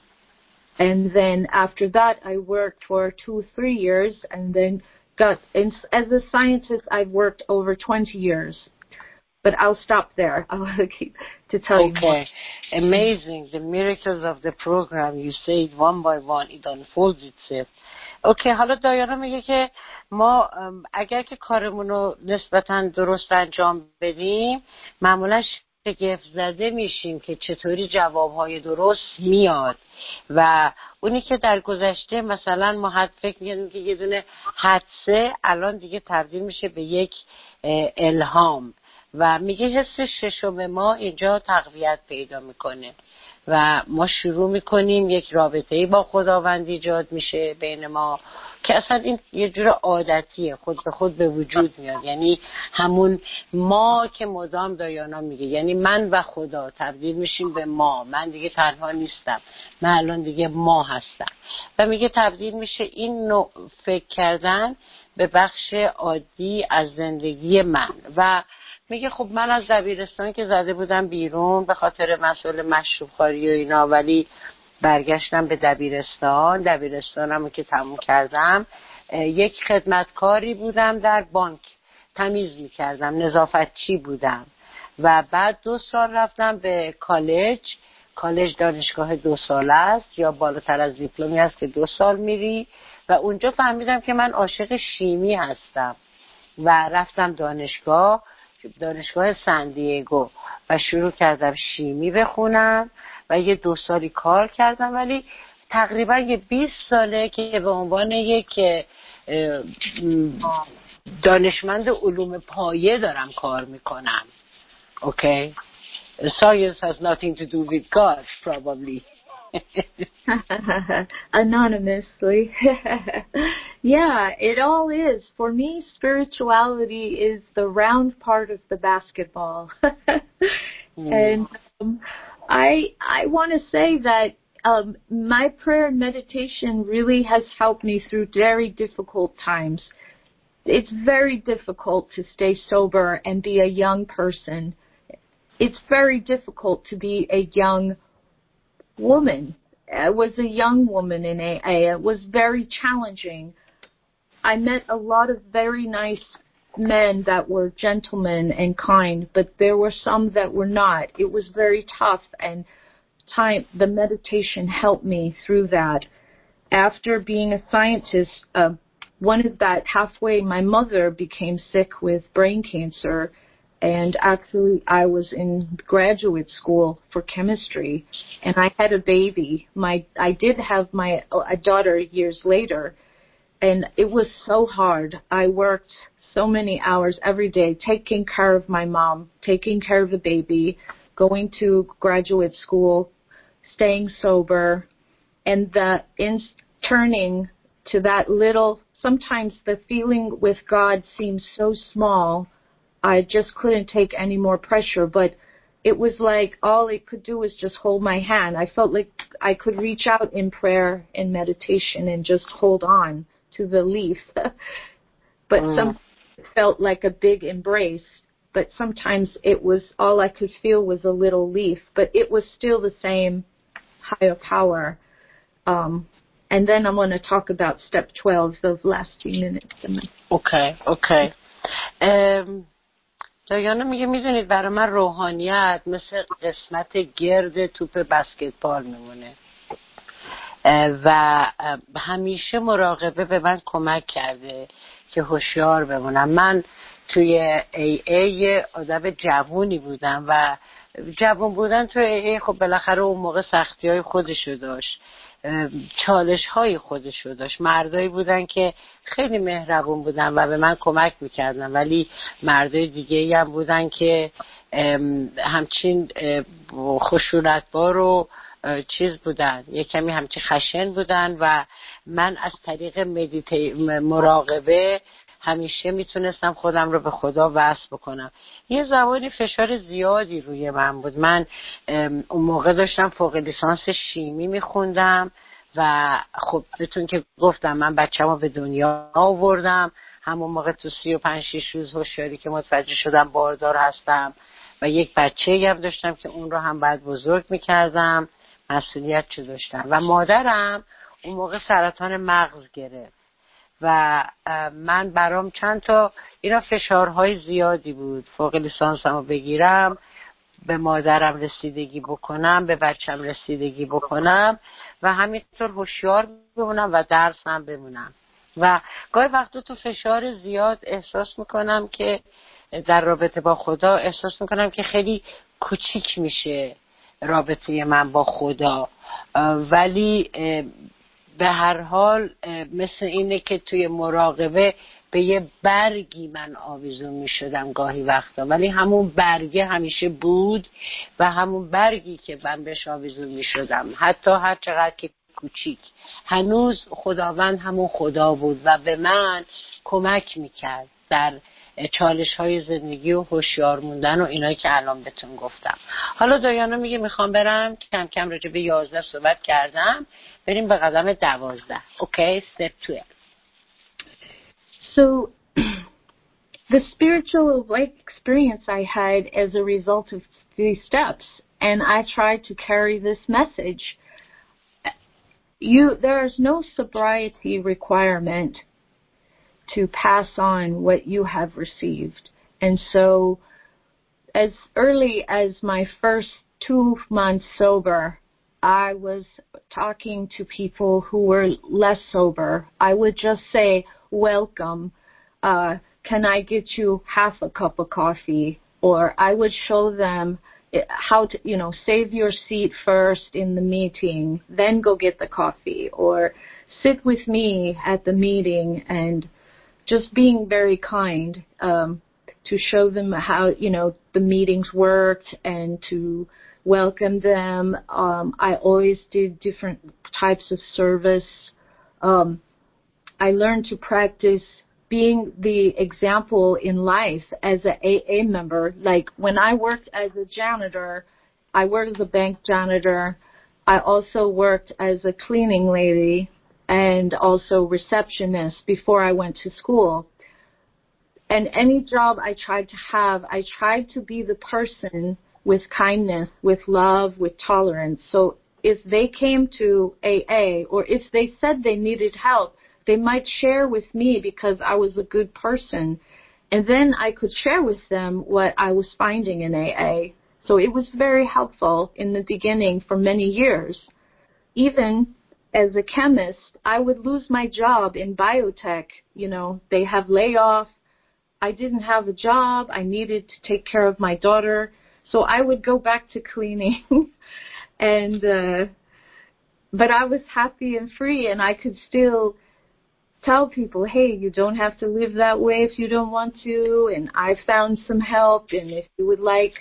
And then after that, I worked for two, three years, and then got, and as a scientist, I've worked over twenty years. But I'll stop there. I'll keep to tell okay. you more. Okay, amazing. The miracles of the program. You say it one by one. It unfolds itself. اوکی okay, حالا دایانا میگه که ما اگر که کارمون رو نسبتاً درست انجام بدیم معمولا شگفت زده میشیم که چطوری جوابهای درست میاد. و اونی که در گذشته مثلا ما حد فکر میگیم که یه دونه حدسه الان دیگه تبدیل میشه به یک الهام و میگه حس ششم ما اینجا تقویت پیدا میکنه و ما شروع میکنیم یک رابطه‌ای با خداوند ایجاد میشه بین ما که اصلا این یه جور عادتیه، خود به خود به وجود میاد. یعنی همون ما که مدام دایانا میگه، یعنی من و خدا تبدیل میشیم به ما. من دیگه تنها نیستم، من الان دیگه ما هستم. و میگه تبدیل میشه این نوع فکر کردن به بخش عادی از زندگی من. و میگه خب من از دبیرستان که زده بودم بیرون به خاطر مسئله مشروب خواری و اینا، ولی برگشتم به دبیرستان. دبیرستانمو که تموم کردم یک خدمتکاری بودم در بانک، تمیز میکردم، نظافتچی بودم. و بعد دو سال رفتم به کالج. کالج دانشگاه دو ساله است یا بالاتر از دیپلمی است که دو سال میری. و اونجا فهمیدم که من عاشق شیمی هستم و رفتم دانشگاه دانشگاه سندیگو و شروع کردم شیمی بخونم و یه دو سالی کار کردم. ولی تقریبا یه بیست ساله که به عنوان یک دانشمند علوم پایه دارم کار میکنم. اوکی؟ Science has nothing to do with God, probably. Anonymously. Yeah, it all is. For me, spirituality is the round part of the basketball. mm. And um, I I want to say that um, my prayer and meditation really has helped me through very difficult times. It's very difficult to stay sober and be a young person. It's very difficult to be a young woman. I was a young woman in A A. It was very challenging. I met a lot of very nice men that were gentlemen and kind, but there were some that were not. It was very tough, and time the meditation helped me through that. After being a scientist, uh, one of that halfway, my mother became sick with brain cancer. And actually, I was in graduate school for chemistry, and I had a baby. My I did have my a daughter years later, and it was so hard. I worked so many hours every day, taking care of my mom, taking care of the baby, going to graduate school, staying sober, and the in turning to that little. Sometimes the feeling with God seems so small. I just couldn't take any more pressure, but it was like all it could do was just hold my hand. I felt like I could reach out in prayer and meditation and just hold on to the leaf. But mm. some it felt like a big embrace, but sometimes it was all I could feel was a little leaf, but it was still the same higher power. Um, and then I'm going to talk about step twelve, the last few minutes. Okay, okay. Um, دایانا میگه میدونید برای من روحانیت مثل قسمت گرد توپ بسکتبال میمونه و همیشه مراقبه به من کمک کرده که هوشیار بمونم. من توی ای ای آدم جوونی بودم و جوون بودن توی ای ای خب بالاخره اون موقع سختی های خودشو داشت، چالش های خودشو داشت. مردایی بودن که خیلی مهربون بودن و به من کمک میکردن، ولی مردای دیگه هم بودن که همچین خشونتبار و چیز بودن، یه کمی همچین خشن بودن و من از طریق مدیتی مراقبه همیشه میتونستم خودم رو به خدا وصل بکنم. یه زمانی فشار زیادی روی من بود. من اون موقع داشتم فوق لیسانس شیمی میخوندم و خب بهتون که گفتم من بچه‌مو به دنیا آوردم همون موقع تو سی و پنج شیش روز هوشیاری که متوجه شدم باردار هستم و یک بچه‌ای هم داشتم که اون رو هم بعد بزرگ میکردم، مسئولیت چه داشتم. و مادرم اون موقع سرطان مغز گرفت و من برام چند تا اینا فشارهای زیادی بود. فوق لیسانسمو بگیرم، به مادرم رسیدگی بکنم، به بچم رسیدگی بکنم و همینطور هوشیار بمونم و درسم بمونم. و گاهی وقتا تو فشار زیاد احساس میکنم که در رابطه با خدا احساس میکنم که خیلی کوچیک میشه رابطه من با خدا، ولی به هر حال مثل اینه که توی مراقبه به یه برگی من آویزون می شدم گاهی وقتا، ولی همون برگه همیشه بود و همون برگی که من بهش آویزون می شدم حتی هر چقدر که کوچیک، هنوز خداوند همون خدا بود و به من کمک می کرد در چالش های زندگی و هوشیار موندن و اینایی که الان بهتون گفتم. حالا دایانا میگه میخوام برم کم کم راجع به یازده صحبت کردم، بریم به قدم دوازده. اوکی، step twelve. So the spiritual like experience I had as a result of these steps, and I tried to carry this message. You, there is no sobriety requirement to pass on what you have received. And so as early as my first two months sober, I was talking to people who were less sober. I would just say, welcome, uh, can I get you half a cup of coffee? Or I would show them how to, you know, save your seat first in the meeting, then go get the coffee, or sit with me at the meeting, and just being very kind um, to show them how, you know, the meetings worked and to welcome them. Um, I always did different types of service. Um, I learned to practice being the example in life as an A A member. Like when I worked as a janitor, I worked as a bank janitor. I also worked as a cleaning lady and also receptionist before I went to school. And any job I tried to have, I tried to be the person with kindness, with love, with tolerance. So if they came to A A or if they said they needed help, they might share with me because I was a good person. And then I could share with them what I was finding in A A. So it was very helpful in the beginning for many years. Even as a chemist, I would lose my job in biotech. You know, they have layoff. I didn't have a job. I needed to take care of my daughter. So I would go back to cleaning. and, uh, but I was happy and free, and I could still tell people, hey, you don't have to live that way if you don't want to, and I found some help, and if you would like,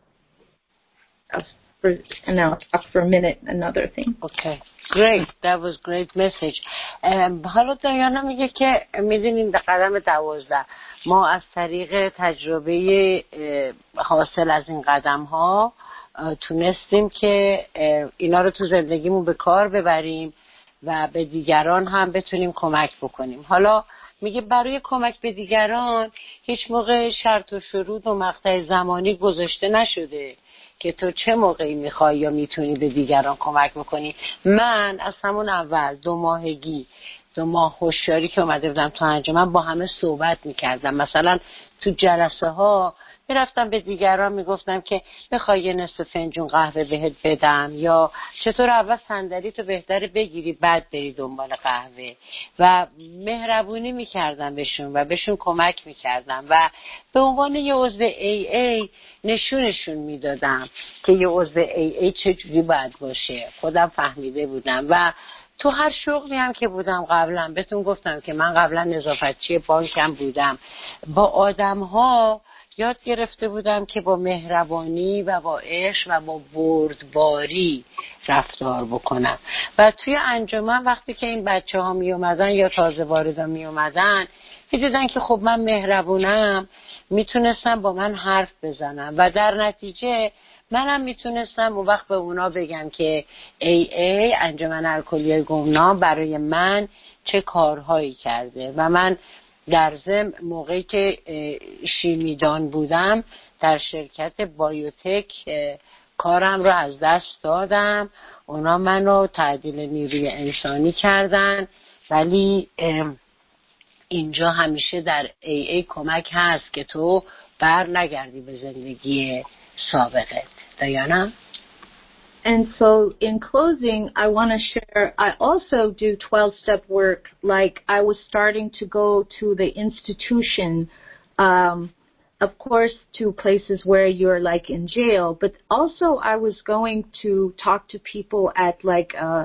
uh, for, and I'll talk for a minute, another thing. Okay, great. That was great message. حالا دایانا میگه که میدونیم در قدم دوازده ما از طریق تجربه حاصل از این قدم ها تونستیم که اینا رو تو زندگیمون به کار ببریم و به دیگران هم بتونیم کمک بکنیم. حالا میگه برای کمک به دیگران هیچ موقع شرط و شروط و مقطع زمانی گذاشته نشده که تو چه موقعی میخوای یا میتونی به دیگران کمک بکنی. من از همون اول دو ماهگی دو ماه هوشیاری که اومده بودم تو انجمن با همه صحبت میکردم. مثلا تو جلسه ها میرفتم به دیگران میگفتم که میخوای یه نصف فنجون قهوه بهت بدم، یا چطور اول صندلی تو بهتره بگیری بعد بری دنبال قهوه، و مهربونی میکردم بهشون و بهشون کمک میکردم و به عنوان یه عضو ای ای نشونشون میدادم که یه عضو ای ای چجوری باید باشه. خودم فهمیده بودم و تو هر شغلی هم که بودم قبلا بهتون گفتم که من قبلا نظافتچی بانکم بودم، با آدم ها یاد گرفته بودم که با مهربانی و با عشق و با بردباری رفتار بکنم. و توی انجمن وقتی که این بچه ها می اومدن یا تازه واردا می اومدن دیدن که خب من مهربونم، میتونستم با من حرف بزنم و در نتیجه منم میتونستم اون وقت به اونا بگم که ای ای انجمن الکلی گمنام برای من چه کارهایی کرده. و من در ضمن موقعی که شیمیدان بودم در شرکت بایوتک کارم رو از دست دادم، اونا منو تعدیل نیروی انسانی کردن، ولی اینجا همیشه در ای ای کمک هست که تو بر نگردی به زندگی سابقت. دیانا؟ And so in closing, I want to share, I also do twelve-step work. Like I was starting to go to the institution, um, of course, to places where you're like in jail, but also I was going to talk to people at like uh,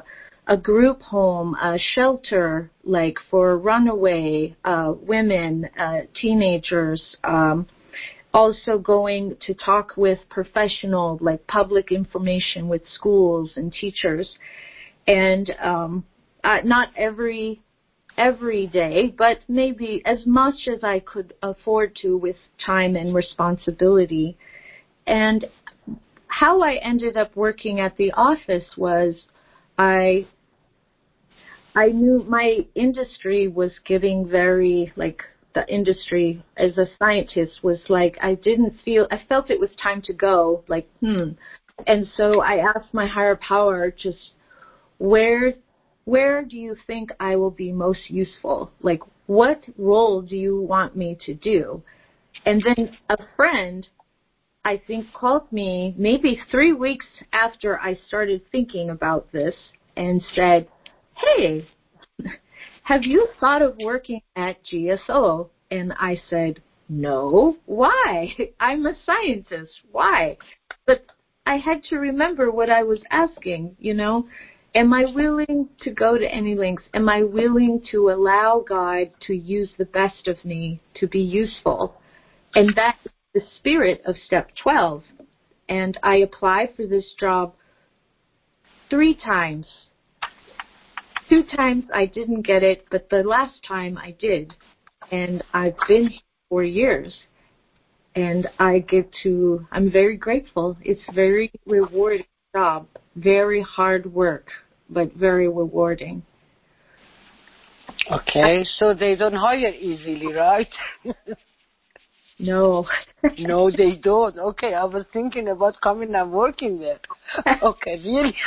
a group home, a shelter, like for runaway uh, women, uh, teenagers, um, also going to talk with professional, like public information with schools and teachers. And um, uh, not every every day, but maybe as much as I could afford to with time and responsibility. And how I ended up working at the office was I I knew my industry was getting very, like, the industry as a scientist was like, I didn't feel, I felt it was time to go, like, hmm. And so I asked my higher power, just, where, where do you think I will be most useful? Like, what role do you want me to do? And then a friend, I think, called me maybe three weeks after I started thinking about this and said, hey, have you thought of working at G S O? And I said, no. Why? I'm a scientist. Why? But I had to remember what I was asking, you know. Am I willing to go to any lengths? Am I willing to allow God to use the best of me to be useful? And that's the spirit of step twelve. And I applied for this job three times. Two times I didn't get it, but the last time I did. And I've been here for years. And I get to, I'm very grateful. It's a very rewarding job. Very hard work, but very rewarding. Okay, so they don't hire easily, right? No. No, they don't. Okay, I was thinking about coming and working there. Okay, really?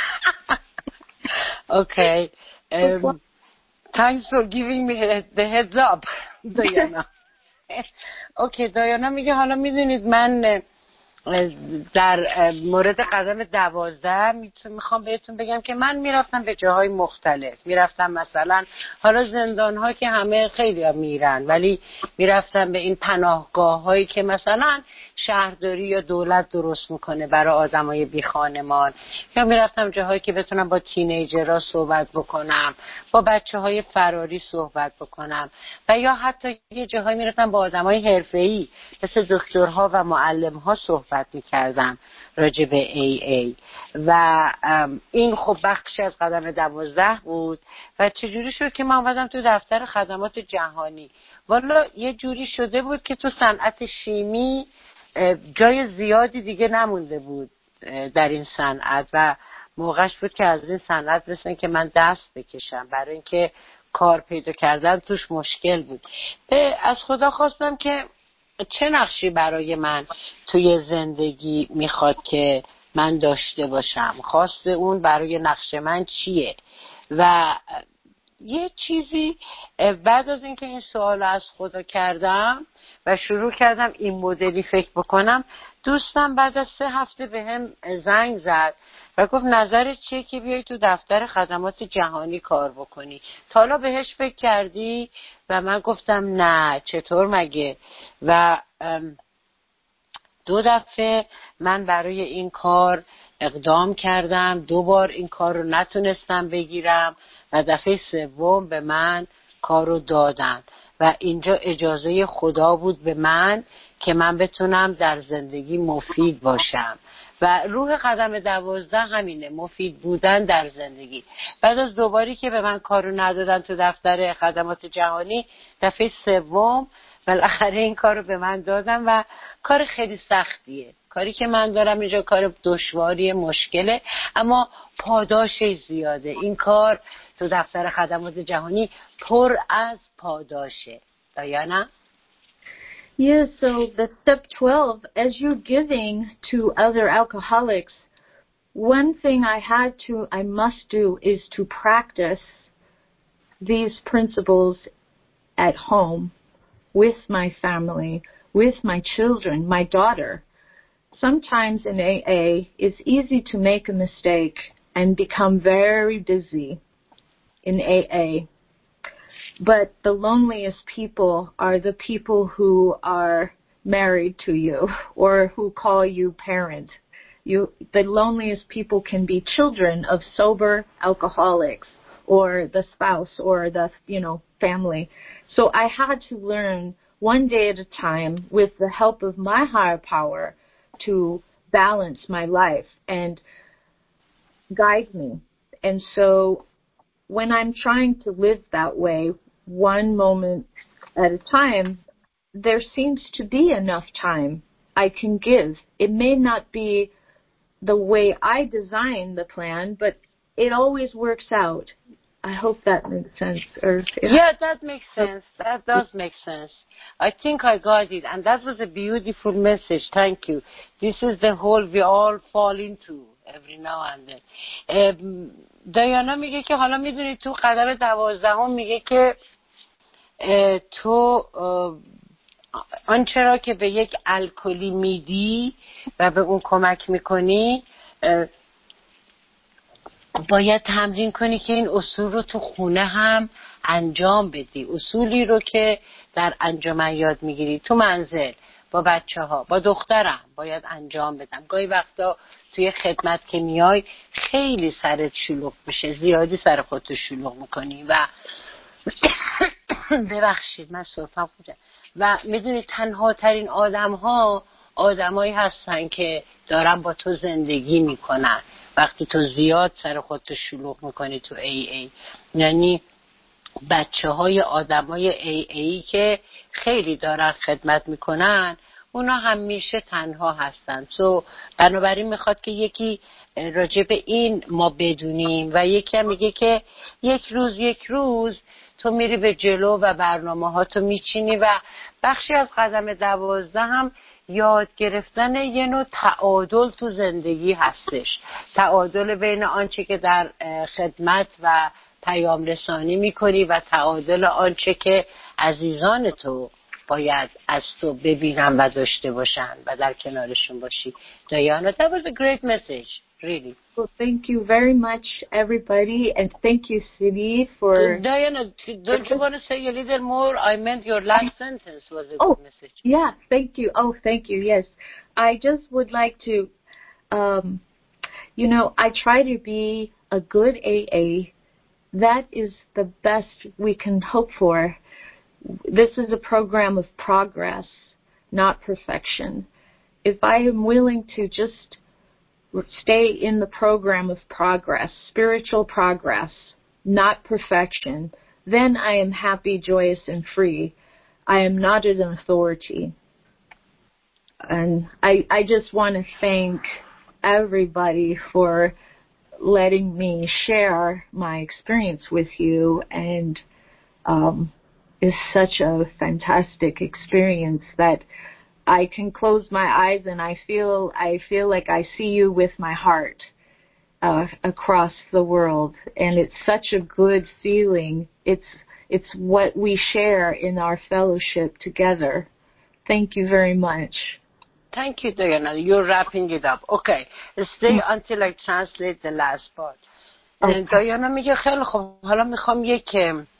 Okay. Um, thanks for giving me the heads up, Diana. اوکی دایانا میگه حالا میدونید من در مورد قدم دوازده میخوام بهتون بگم که من میرفتم به جاهای مختلف. میرفتم مثلا حالا زندان ها که همه خیلی ها میرن، ولی میرفتم به این پناهگاه هایی که مثلا شهرداری یا دولت درست میکنه برای آدم های بی خانمان، یا میرفتم جاهایی که بتونم با تینیجرها صحبت بکنم، با بچه های فراری صحبت بکنم، و یا حتی یه جاهایی میرفتم با آدم های حرفه‌ای مثل دکترها و معلم ها صحبت میکردم راجع به ای ای. و این خب بخشی از قدم دوازده بود. و چجوری شد که من اومدم تو دفتر خدمات جهانی؟ والا یه جوری شده بود که تو صنعت شیمی جای زیادی دیگه نمونده بود در این صنعت و موقعش بود که از این صنعت مثلا که من دست بکشم، برای اینکه کار پیدا کردن توش مشکل بود. از خدا خواستم که چه نقشی برای من توی زندگی میخواد که من داشته باشم، خواست اون برای نقش من چیه. و یه چیزی بعد از اینکه این سوال از خدا کردم و شروع کردم این مدلی فکر بکنم، دوستم بعد از سه هفته به هم زنگ زد و گفت نظرت چیه که بیای تو دفتر خدمات جهانی کار بکنی؟ تا حالا بهش فکر کردی؟ و من گفتم نه، چطور مگه؟ و دو دفعه من برای این کار اقدام کردم، دو بار این کار رو نتونستم بگیرم و دفعه سوم به من کار رو دادن. و اینجا اجازه خدا بود به من که من بتونم در زندگی مفید باشم. و روح قدم دوازده همینه، مفید بودن در زندگی. بعد از دوباری که به من کارو ندادن تو دفتر خدمات جهانی، دفعه سوم بالاخره این کارو به من دادن و کار خیلی سختیه. کاری که من دارم اینجا کار دشواری، مشکله، اما پاداش زیاده. این کار تو دفتر خدمات جهانی پر از پاداشه. دایانا؟ Yeah, so the step twelve, as you're giving to other alcoholics, one thing I had to, I must do is to practice these principles at home with my family, with my children, my daughter. Sometimes in A A, it's easy to make a mistake and become very busy in A A. But the loneliest people are the people who are married to you or who call you parent. You, the loneliest people can be children of sober alcoholics or the spouse or the, you know, family. So I had to learn one day at a time with the help of my higher power to balance my life and guide me. And so when I'm trying to live that way, one moment at a time, there seems to be enough time I can give. It may not be the way I design the plan, but it always works out. I hope that makes sense. Or yeah, that makes sense. That does make sense. I think I got it. And that was a beautiful message. Thank you. This is the hole we all fall into every now and then. دایانا میگه که حالا میدونی تو قدم دوازدهم میگه که تو آنچه را که به یک الکلی میدی و به اون کمک میکنی باید تمرین کنی که این اصول رو تو خونه هم انجام بدی. اصولی رو که در انجمن یاد میگیری تو منزل با بچه ها با دخترم باید انجام بدم. گاهی وقتا توی خدمت که میای خیلی سرت شلوغ میشه، زیادی سر خودت شلوغ میکنی و ببخشید من صرفم خوجه و میدونی تنها ترین آدم ها آدمایی هستن که دارن با تو زندگی میکنن وقتی تو زیاد سر خودت شلوغ میکنی تو ای ای. یعنی بچه های آدم های ای ای که خیلی دارن خدمت میکنن اونا همیشه تنها هستن. سو بنابراین میخواد که یکی راجع به این ما بدونیم و یکی هم میگه که یک روز یک روز تو میری به جلو و برنامه ها تو میچینی و بخشی از قدم دوازده هم یاد گرفتن یه نوع تعادل تو زندگی هستش. تعادل بین آنچه که در خدمت و پیام رسانی میکنی و تعادل آنچه که عزیزان تو باید از تو ببینن و داشته باشن و در کنارشون باشی. Diana, that was a great message, really. Well, thank you very much, everybody, and thank you, Sidi, for... Diana, don't you want to say a little more? I meant your last sentence was a oh, good message. Yeah, thank you. Oh, thank you, yes. I just would like to, um, you know, I try to be a good A A. That is the best we can hope for. This is a program of progress, not perfection. If I am willing to just stay in the program of progress, spiritual progress, not perfection, then I am happy, joyous, and free. I am not an authority. And I, I just want to thank everybody for letting me share my experience with you, and um, it's such a fantastic experience that I can close my eyes and I feel I feel like I see you with my heart uh, across the world, and it's such a good feeling. It's it's what we share in our fellowship together. Thank you very much. Thank you, Diana. You're wrapping it up. Okay. Stay until I translate the last part. Okay. Diana میگه خیلی خوب. حالا میخوام یک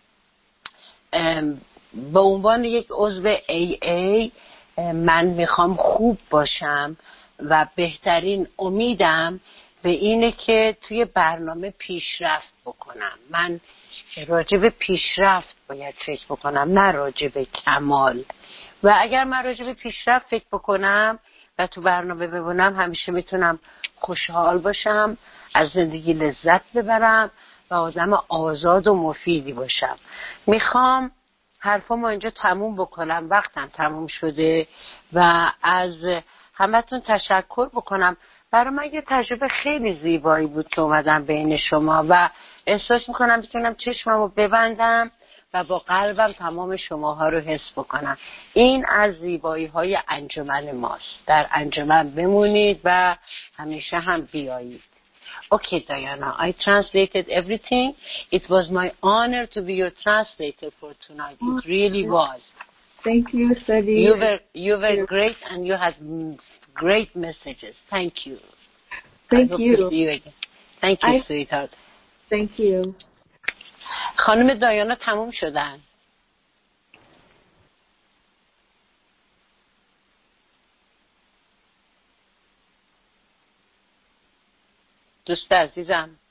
به عنوان یک عضو ای ای من میخوام خوب باشم و بهترین امیدم به اینه که توی برنامه پیشرفت بکنم. من راجع به پیشرفت باید فکر بکنم، نه راجع به کمال. و اگر من راجع به پیشرفت فکر بکنم و تو برنامه بمونم همیشه میتونم خوشحال باشم، از زندگی لذت ببرم و آدم آزاد و مفیدی باشم. میخوام حرفامو اینجا تموم بکنم، وقتم تموم شده و از همتون تشکر بکنم. برای من یه تجربه خیلی زیبایی بود که اومدم بین شما و احساس میکنم بتونم چشممو ببندم و با قلبم تمام شماها رو حس بکنم. این از زیبایی های انجمن ماست. در انجمن بمونید و همیشه هم بیایید. Okay, Diana, I translated everything. It was my honor to be your translator for tonight. It really was. Thank you, Sadi. You were you were great, and you had great messages. Thank you. Thank I hope you. to see you again. Thank you, I, sweetheart. Thank you. خانم دایانا تموم شدن. دوست عزیزم